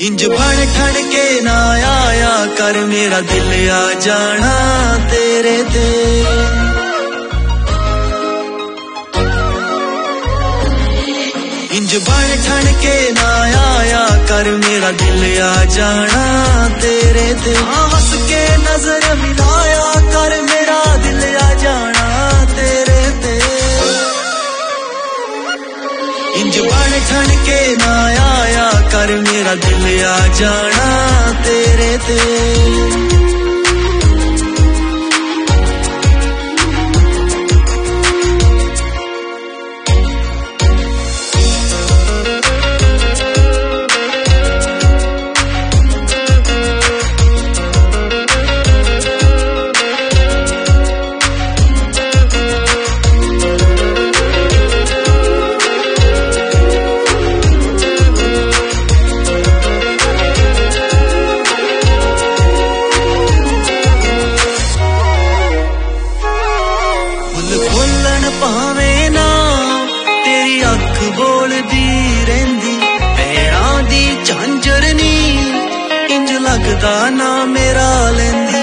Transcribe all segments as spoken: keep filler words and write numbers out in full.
इंज बन ठन के ना आया कर मेरा दिल आ जाना तेरे ते। इंज बन ठन के ना आया कर मेरा दिल आ जाना तेरे ते। हंस के नजर मिलाया कर मेरा दिल आ जाना तेरे ते। इंज बन ठन के ना आया कर मेरा दिल आ जाना तेरे ते। भावे ना तेरी अख बोलदी रहंदी पैरां दी झांजर नी इंज लगदा ना मेरा लैंदी।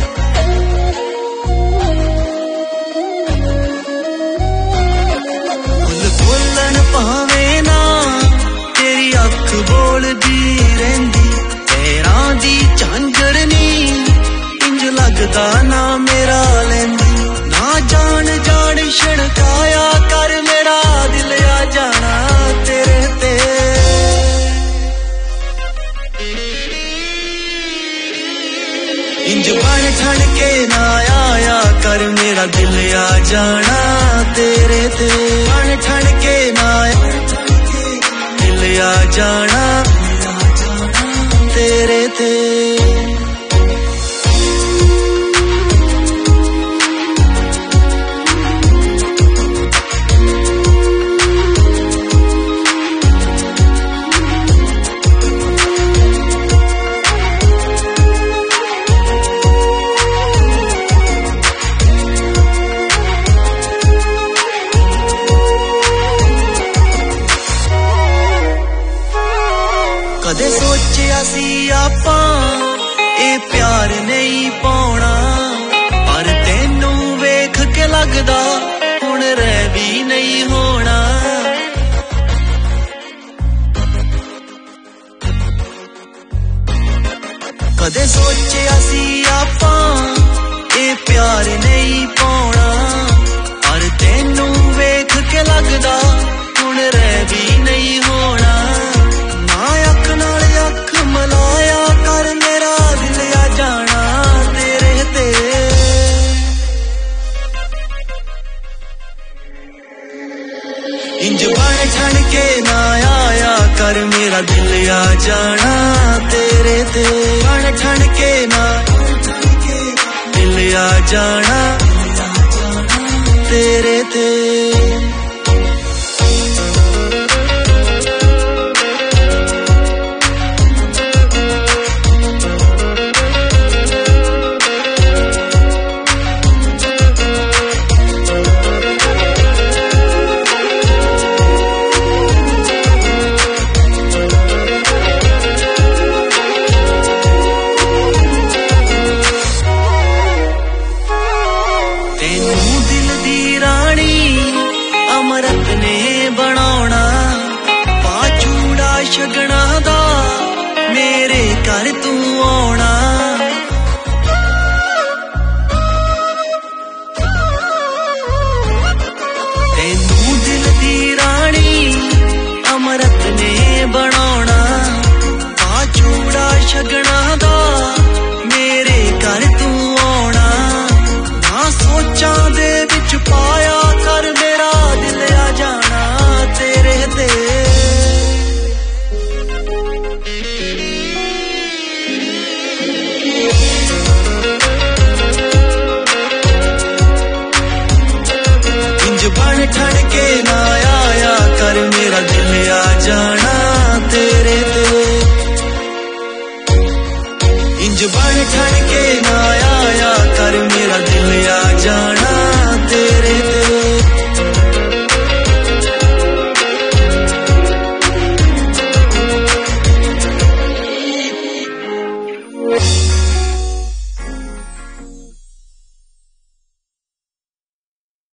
फुल फुल्लन भावे ना तेरी अख बोलदी रहंदी पैरां दी झांजर नी इंज लगदा ना मेरा लैंदी। ना जान जान छड़काया कर मेरा दिल आ जाना तेरे ते। इंज बन ठन के ना आया कर मेरा दिल आ जाना तेरे ते। बन ठन के ना दिल आ जाना तेरे ते। कदे सोचिया सी आपां ए प्यार नहीं पाउणा पर तेनू वेख के लगदा हुण रह भी नहीं होना। कदे सोचिया सी आपां ए प्यार नहीं पाउणा पर तेनू वेख के लगदा हुण रह भी नहीं होना। अख नाल अख मलाया कर मेरा दिल आ जाना तेरे ते। इंज बन ठन के ना आया कर मेरा दिल आ जाना तेरे ते। बन ठन के ना दिल आ जाना तेरे ते।